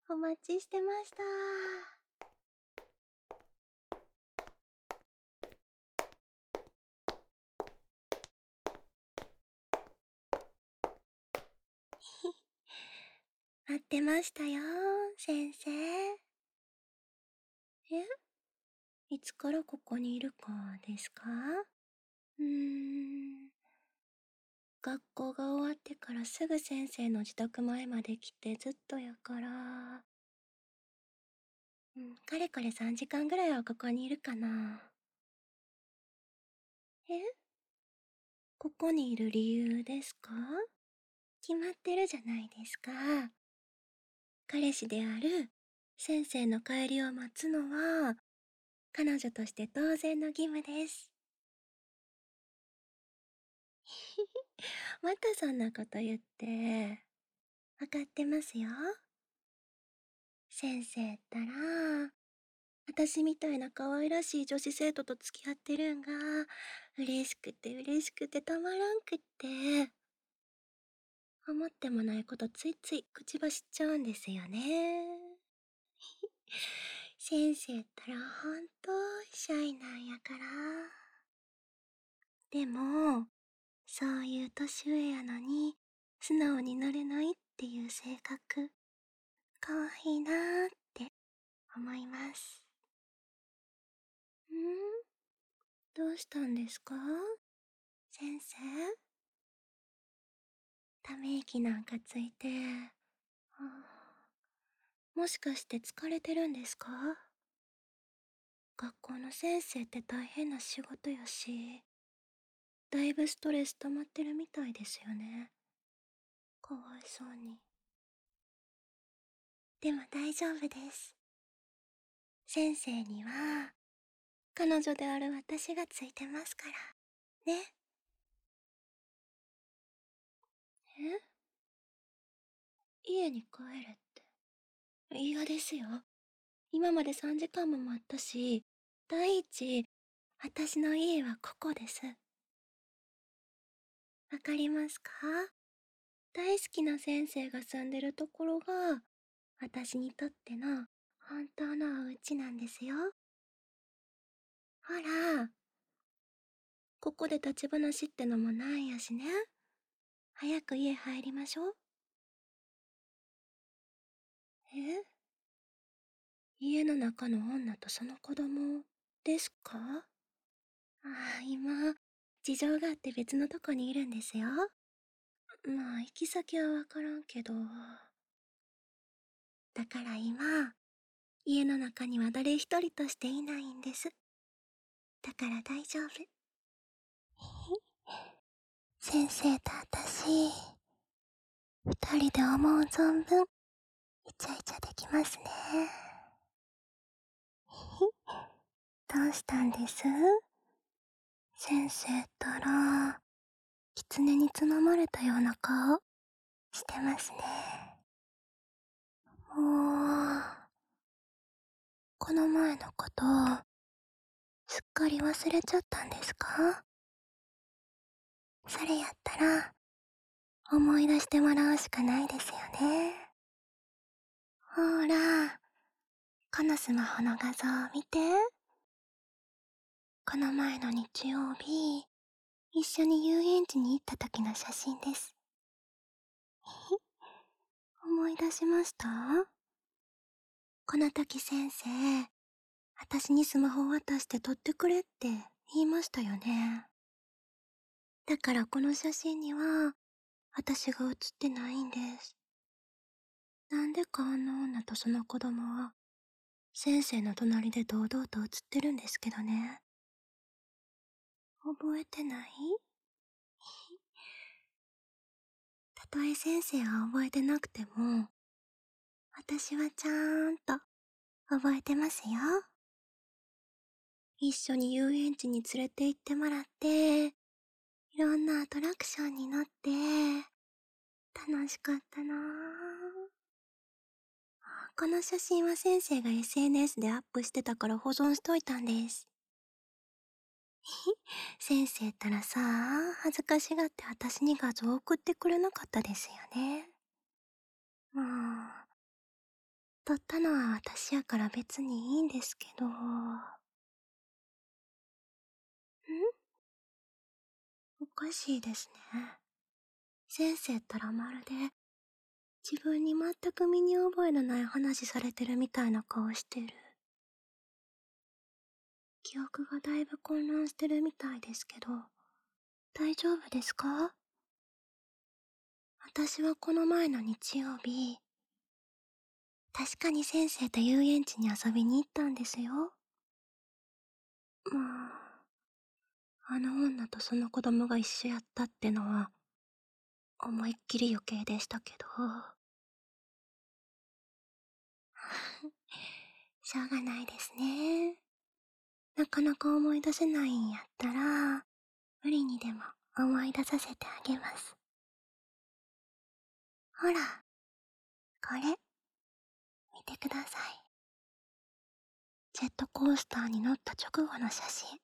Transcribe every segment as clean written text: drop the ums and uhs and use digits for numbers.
お待ちしてました。待ってましたよ、先生。いつからここにいるかですか？学校が終わってからすぐ先生の自宅前まで来てずっとやから、かれこれ3時間ぐらいはここにいるかな。えここにいる理由ですか？決まってるじゃないですか。彼氏である先生の帰りを待つのは、彼女として当然の義務です。またそんなこと言って。わかってますよ。先生ったら、私みたいな可愛らしい女子生徒と付き合ってるんが、嬉しくて嬉しくてたまらんくって、思ってもないことついつい口走っちゃうんですよね。先生ったらほんとシャイなんやから。でも、そういう年上やのに、素直になれないっていう性格、可愛いなーって思います。どうしたんですか先生？ため息なんかついて。もしかして疲れてるんですか？学校の先生って大変な仕事やし、だいぶストレス溜まってるみたいですよね。かわいそうに。でも大丈夫です。先生には、彼女である私がついてますから。ね。え家に帰れって。嫌ですよ。今まで3時間も待ったし、第一、私の家はここです。わかりますか？大好きな先生が住んでるところが、私にとっての本当のお家なんですよ。ほら、ここで立ち話ってのもないやしね。早く家入りましょう。え家の中の女とその子供ですか？今、事情があって別のとこにいるんですよ。まあ、行き先はわからんけど。だから今、家の中には誰一人としていないんです。だから大丈夫。先生と私、二人で思う存分、イチャイチャできますね。どうしたんです先生ったら、狐につままれたような顔してますね。もう、この前のこと、すっかり忘れちゃったんですか？それやったら、思い出してもらうしかないですよね。ほら、このスマホの画像を見て。この前の日曜日、一緒に遊園地に行った時の写真です。思い出しましたこの時先生、私にスマホを渡して撮ってくれって言いましたよね。だからこの写真には、私が写ってないんです。なんでかあの女とその子供は、先生の隣で堂々と写ってるんですけどね。覚えてないたとえ先生は覚えてなくても、私はちゃんと覚えてますよ。一緒に遊園地に連れて行ってもらって、いろんなアトラクションに乗って、楽しかったなぁ。この写真は先生が SNS でアップしてたから保存しといたんです。先生ったらさ、恥ずかしがって私に画像送ってくれなかったですよね。もう、 取ったのは私やから別にいいんですけど。おかしいですね。先生ったらまるで自分に全く身に覚えのない話されてるみたいな顔してる。記憶がだいぶ混乱してるみたいですけど、大丈夫ですか？私はこの前の日曜日、確かに先生と遊園地に遊びに行ったんですよ。まあ、あの女とその子供が一緒やったってのは、思いっきり余計でしたけど。しょうがないですね。なかなか思い出せないんやったら、無理にでも思い出させてあげます。ほら、これ、見てください。ジェットコースターに乗った直後の写真。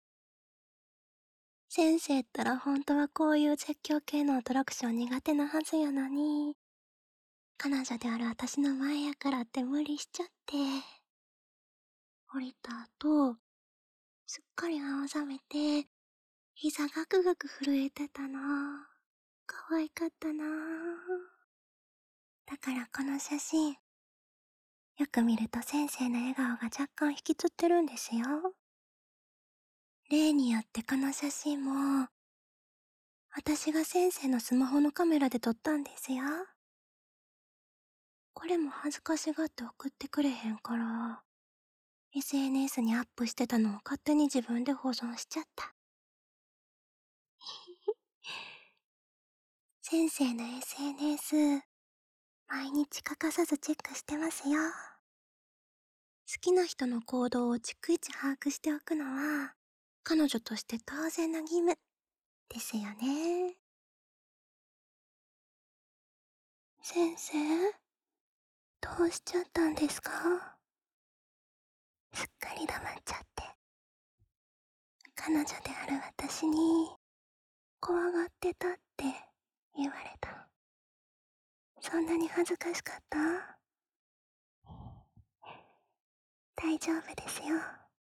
先生ったら本当はこういう絶叫系のアトラクション苦手なはずやのに、彼女である私の前やからって無理しちゃって。降りた後、すっかり青ざめて、膝ガクガク震えてたな。可愛かったな。だからこの写真、よく見ると先生の笑顔が若干引きつってるんですよ。例によってこの写真も、私が先生のスマホのカメラで撮ったんですよ。これも恥ずかしがって送ってくれへんから、SNS にアップしてたのを勝手に自分で保存しちゃった。先生の SNS、毎日欠かさずチェックしてますよ。好きな人の行動を逐一把握しておくのは、彼女として当然の義務ですよね。先生、どうしちゃったんですか？すっかり黙っちゃって。彼女である私に、怖がってたって言われた。そんなに恥ずかしかった？大丈夫ですよ。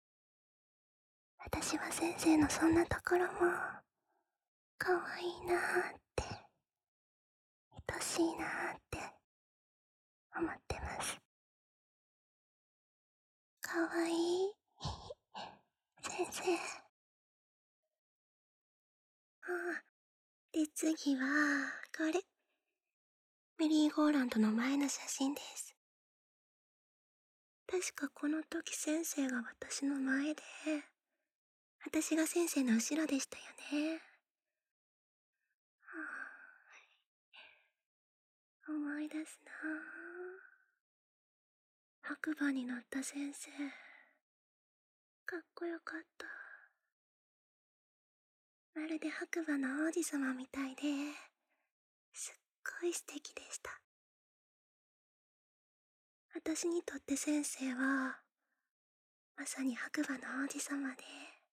私は先生のそんなところも、可愛いなーって、愛しいなーって思ってます。可愛い先生。で、次は、これ。メリーゴーランドの前の写真です。確かこの時先生が私の前で、私が先生の後ろでしたよね。思い出すなぁ。白馬に乗った先生、かっこよかった。まるで白馬の王子様みたいで、すっごい素敵でした。私にとって先生は、まさに白馬の王子様で、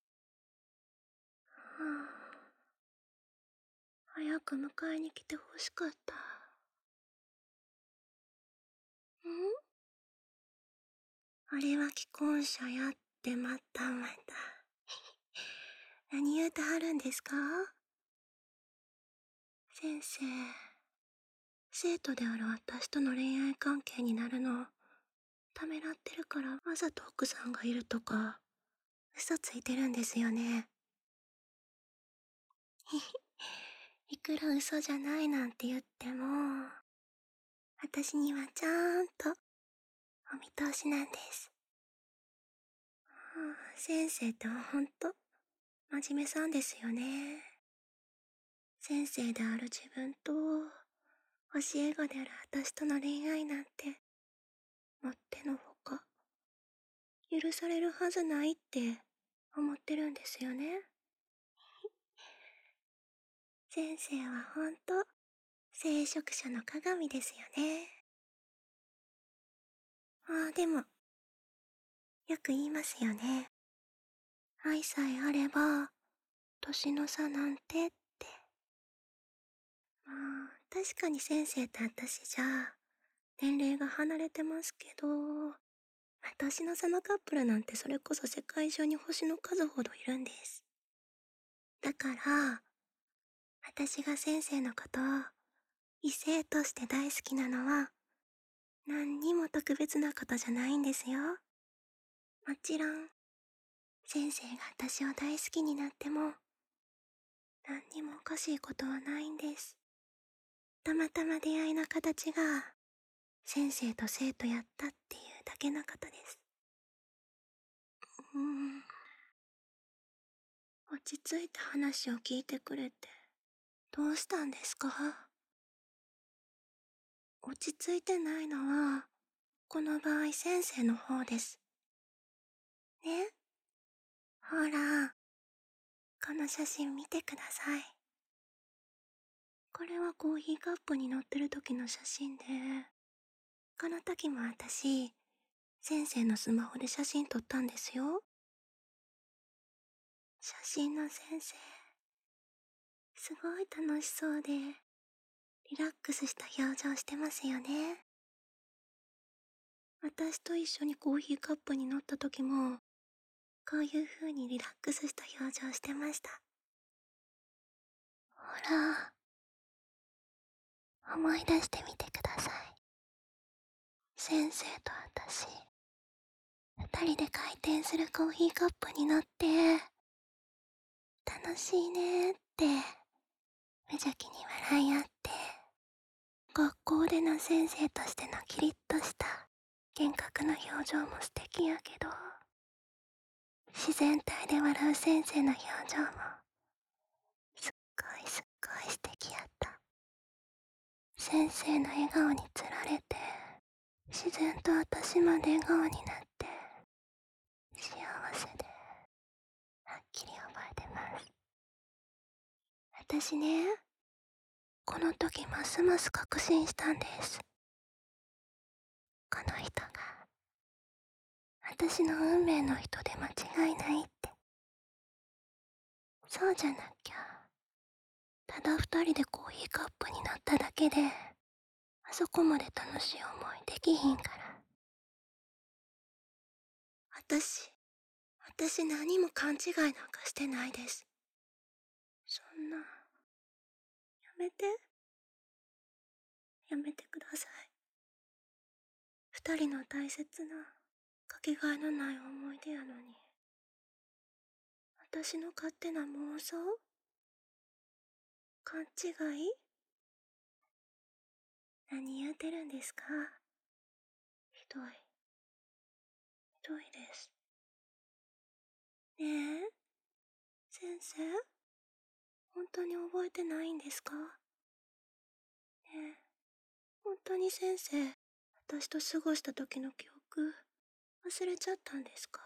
早く迎えに来てほしかった。俺は既婚者やってまたまた。何言うてはるんですか？先生、生徒である私との恋愛関係になるの、ためらってるからわざと奥さんがいるとか、嘘ついてるんですよね。いくら嘘じゃないなんて言っても、私にはちゃんとお見通しなんです。先生ってほんと、真面目さんですよね。先生である自分と、教え子である私との恋愛なんて、もってのほか、許されるはずないって思ってるんですよね。先生はほんと、聖職者の鏡ですよね。でも、よく言いますよね。愛さえあれば、年の差なんてって。確かに先生と私じゃ、 年齢が離れてますけど、私のそのカップルなんてそれこそ世界中に星の数ほどいるんです。だから、私が先生のことを異性として大好きなのは何にも特別なことじゃないんですよ。もちろん、先生が私を大好きになっても何にもおかしいことはないんです。たまたま出会いの形が先生と生徒やったっていうだけのことです。うーん、落ち着いて話を聞いてくれてどうしたんですか？落ち着いてないのはこの場合先生の方です。ね？ほら、この写真見てください。これはコーヒーカップに乗ってる時の写真で、この時も私、先生のスマホで写真撮ったんですよ。写真の先生、すごい楽しそうで、リラックスした表情してますよね。私と一緒にコーヒーカップに乗った時も、こういう風にリラックスした表情してました。ほら、思い出してみてください。先生と私、二人で回転するコーヒーカップに乗って、楽しいねーって無邪気に笑い合って、学校での先生としてのキリッとした厳格な表情も素敵やけど、自然体で笑う先生の表情もすっごい素敵やった。先生の笑顔につられて、自然と私まで笑顔になって、幸せではっきり覚えてます。私ね、この時ますます確信したんです。この人が私の運命の人で間違いないって。そうじゃなきゃ、ただ二人でコーヒーカップになっただけで、あそこまで楽しい思いできひんから。私、私何も勘違いなんかしてないです。そんな、やめて、やめてください。二人の大切な、かけがえのない思い出やのに。私の勝手な妄想？勘違い？何言うてるんですか？ひどい、ひどいです。ねえ、先生？本当に覚えてないんですか？ねえ、本当に先生、私と過ごした時の記憶、忘れちゃったんですか？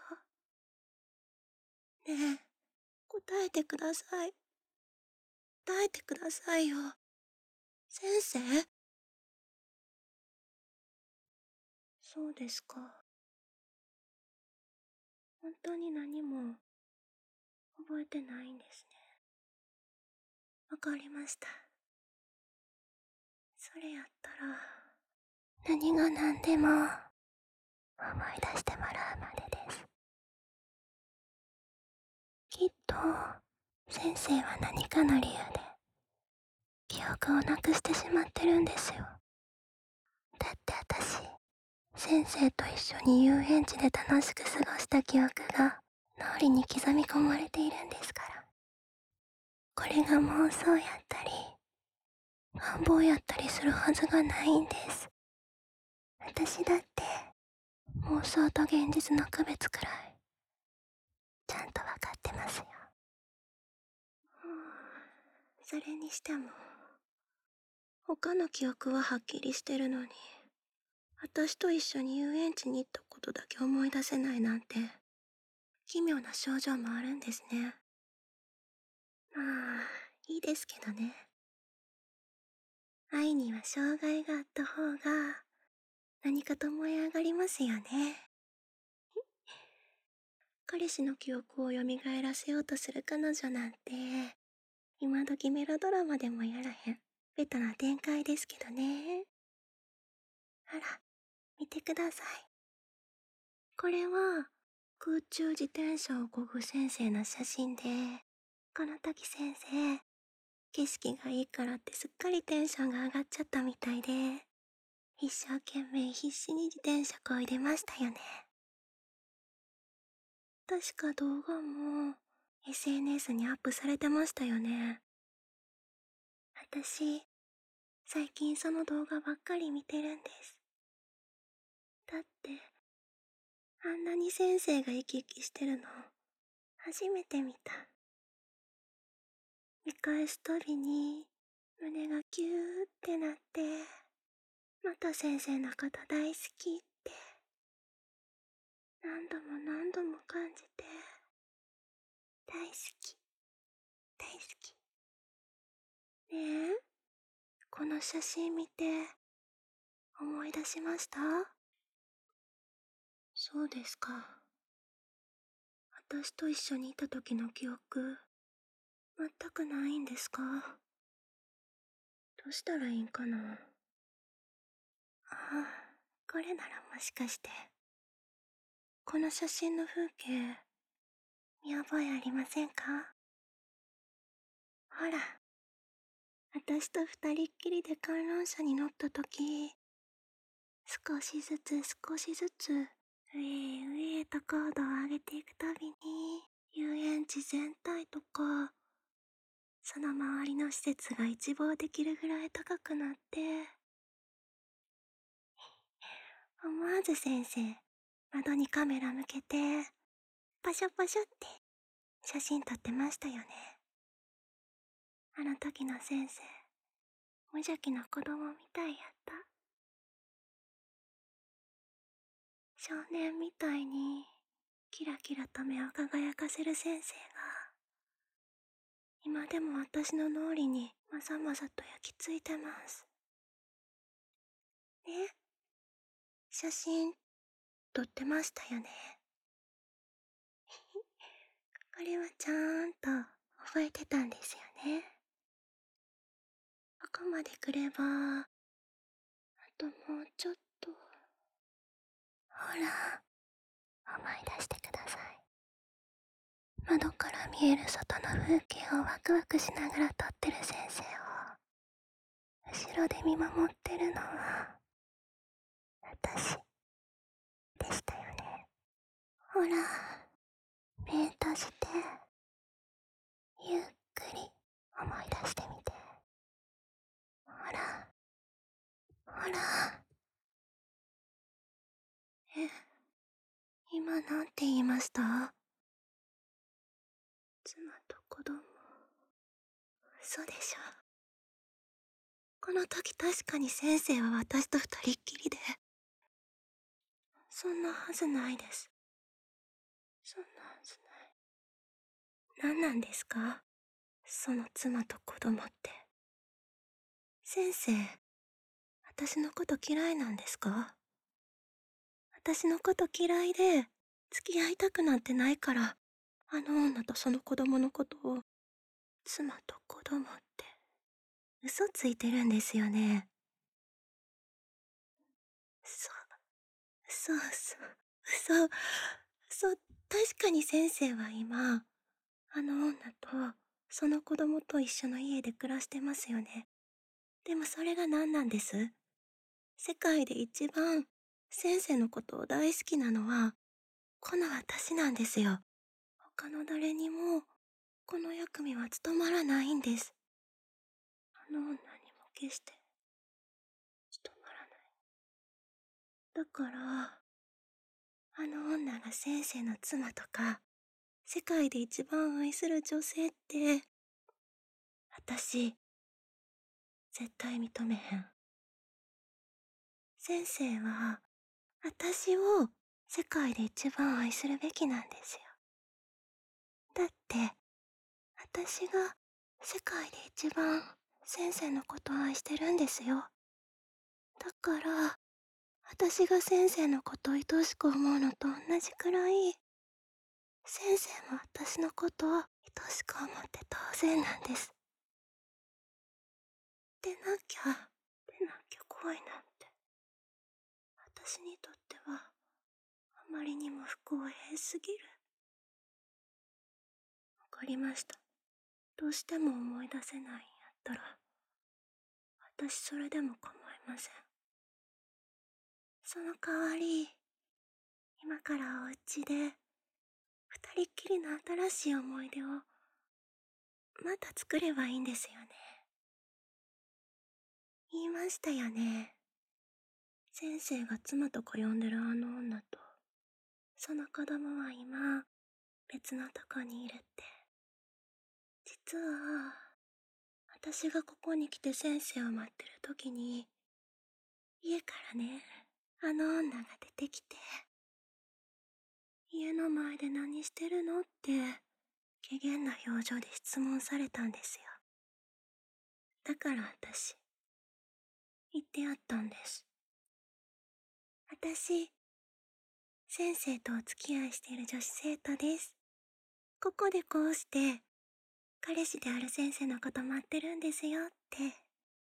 ねえ、答えてください。答えてくださいよ。先生？そうですか。本当に何も覚えてないんですね。わかりました。それやったら、何が何でも思い出してもらうまでです。きっと、先生は何かの理由で、記憶をなくしてしまってるんですよ。だって私、先生と一緒に遊園地で楽しく過ごした記憶が脳裏に刻み込まれているんですから。これが妄想やったり、願望やったりするはずがないんです。私だって妄想と現実の区別くらいちゃんとわかってますよ。それにしても、他の記憶ははっきりしてるのに、私と一緒に遊園地に行ったことだけ思い出せないなんて、奇妙な症状もあるんですね。まあ、いいですけどね。愛には障害があった方が、何かと燃え上がりますよね。彼氏の記憶を蘇らせようとする彼女なんて、今時メロドラマでもやらへん、ベタな展開ですけどね。 あら、見てください。これは空中自転車を漕ぐ先生の写真で、この時先生、景色がいいからってすっかりテンションが上がっちゃったみたいで、一生懸命必死に自転車漕いでましたよね。確か動画も SNS にアップされてましたよね。私、最近その動画ばっかり見てるんです。だって、あんなに先生が生き生きしてるの、初めて見た。見返すたびに、胸がキューってなって、また先生のこと大好きって、何度も何度も感じて、大好き、大好き。ねえ、この写真見て、思い出しました？そうですか。私と一緒にいた時の記憶、全くないんですか？どうしたらいいんかな。ああ、これならもしかして。この写真の風景、見覚えありませんか？ほら、私と二人っきりで観覧車に乗った時、少しずつ少しずつ、上へ上へと高度を上げていくたびに、遊園地全体とか、その周りの施設が一望できるぐらい高くなって、思わず先生、窓にカメラ向けて、パシャパシャって写真撮ってましたよね。あの時の先生、無邪気な子供みたいやった。少年みたいに、キラキラと目を輝かせる先生が、今でも私の脳裏にまざまざと焼き付いてます。ね、写真撮ってましたよね。これはちゃんと覚えてたんですよね。ここまで来れば、あともうちょっと。ほら、思い出してください。窓から見える外の風景をワクワクしながら撮ってる先生を、後ろで見守ってるのは、私でしたよね。ほら、目閉じて、ゆっくり思い出してみて。ほら、ほら。え、今なんて言いました？妻と子供。嘘でしょ。この時確かに先生は私と二人っきりで。そんなはずないです。そんなはずない。何なんですか？その妻と子供って。先生、私のこと嫌いなんですか？私のこと嫌いで、付き合いたくなんてないから、あの女とその子供のことを、妻と子供って、嘘ついてるんですよね。嘘、嘘、嘘、嘘、確かに先生は今、あの女と、その子供と一緒の家で暮らしてますよね。でもそれが何なんです？世界で一番、先生のことを大好きなのは、この私なんですよ。他の誰にも、この役目は務まらないんです。あの女にも決して務まらない。だから、あの女が先生の妻とか、世界で一番愛する女性って、私、絶対認めへん。先生は、私を世界で一番愛するべきなんですよ。だって、私が世界で一番先生のことを愛してるんですよ。だから、私が先生のことを愛しく思うのと同じくらい、先生も私のことを愛しく思って当然なんです。でなきゃ怖いなんて。 私にとってはあまりにも不公平すぎる。わかりました。どうしても思い出せないんやったら、私それでも構いません。その代わり、今からお家で二人っきりの新しい思い出をまた作ればいいんですよね。言いましたよね。先生が妻とか呼んでるあの女と、その子供は今、別のとこにいるって。実は、私がここに来て先生を待ってる時に、家からね、あの女が出てきて、家の前で何してるのって、怪訝な表情で質問されたんですよ。だから私、言ってやったんです。私、先生とお付き合いしている女子生徒です。ここでこうして、彼氏である先生のこと待ってるんですよって。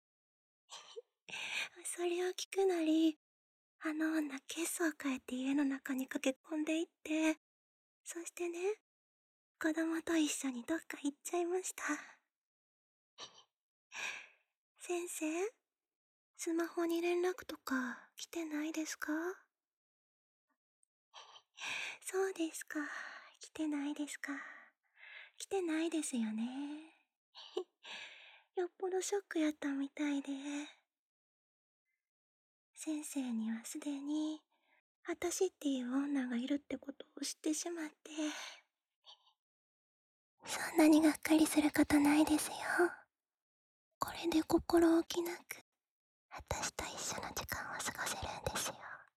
それを聞くなり、あの女ケースを変えて家の中に駆け込んでいって、そしてね、子供と一緒にどっか行っちゃいました。先生、スマホに連絡とか来てないですか？そうですか。来てないですか。来てないですよね。よっぽどショックやったみたいで。先生にはすでに、私っていう女がいるってことを知ってしまって。そんなにがっかりすることないですよ。これで心置きなく、私と一緒の時間を過ごせるんですよ。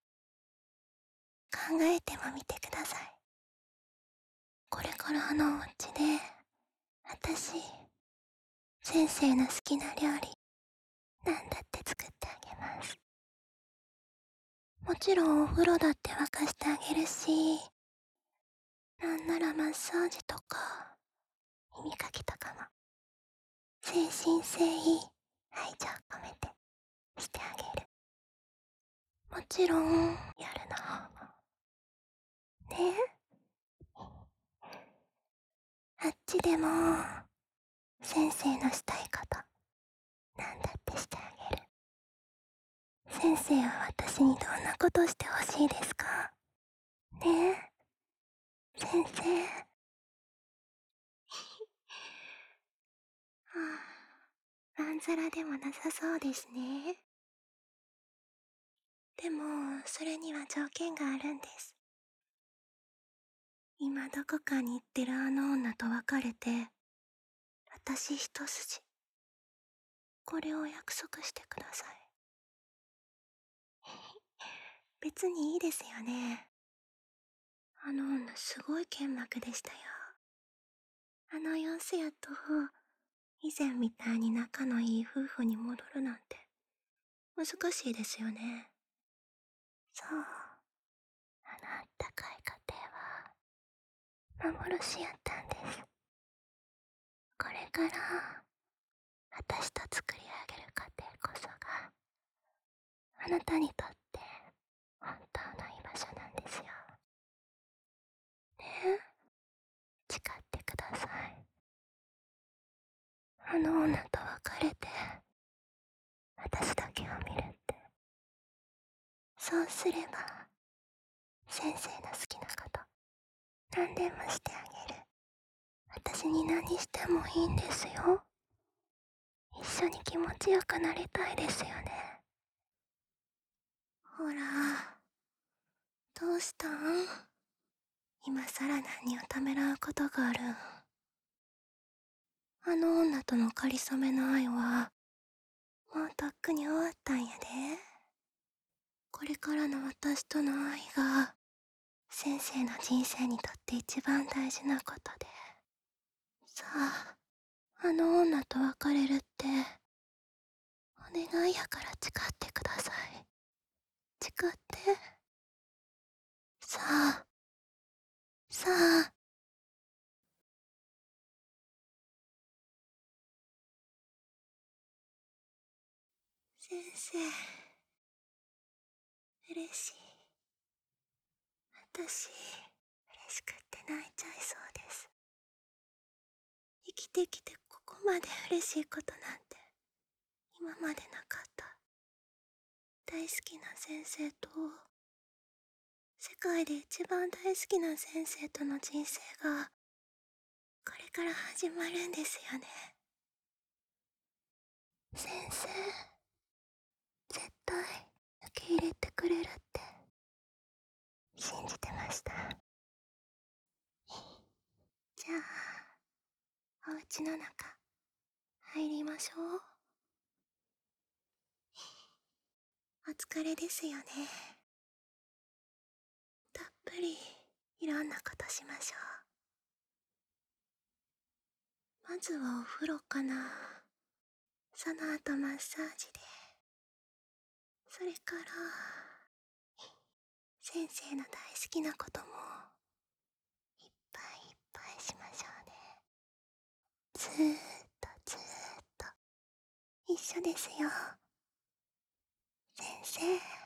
考えてもみてください。これからあのお家で、私、先生の好きな料理、なんだって作ってあげます。もちろんお風呂だって沸かしてあげるし、なんならマッサージとか、耳かきとかも、誠心誠意、愛情込めて、してあげる。もちろん、夜の方も。ね。あっちでも、先生のしたいこと、なんだってしてあげる。先生は私にどんなことしてほしいですか？ねえ、先生。はあ、まんざらでもなさそうですね。でも、それには条件があるんです。今どこかに行ってるあの女と別れて、私一筋。これを約束してください。別にいいですよね。あの女すごい剣幕でしたよ。あの様子やと、以前みたいに仲のいい夫婦に戻るなんて、難しいですよね。そう。あのあったかい家庭は、幻やったんです。これから、私と作り上げる家庭こそが、あなたにとって本当の居場所なんですよ。ねえ、誓ってください。あの女と別れて、私だけを見るって。そうすれば、先生の好きなこと、何でもしてあげる。私に何してもいいんですよ。一緒に気持ちよくなりたいですよね。ほら、どうしたん？今さら何をためらうことがあるん？あの女との仮初めの愛は、もうとっくに終わったんやで。これからの私との愛が、先生の人生にとって一番大事なことで。さあ、あの女と別れるって、お願いやから誓ってください。誓って。さあ、さあ。先生、 嬉しい。私、嬉しくって泣いちゃいそうです。生きてきてここまで嬉しいことなんて今までなかった。大好きな先生と、世界で一番大好きな先生との人生がこれから始まるんですよね。先生、絶対受け入れてくれるって信じてました。じゃあ、お家の中入りましょう。お疲れですよね。たっぷりいろんなことしましょう。まずはお風呂かな。その後マッサージで、それから先生の大好きなこともいっぱいいっぱいしましょうね。ずーっとずーっと一緒ですよ。先生。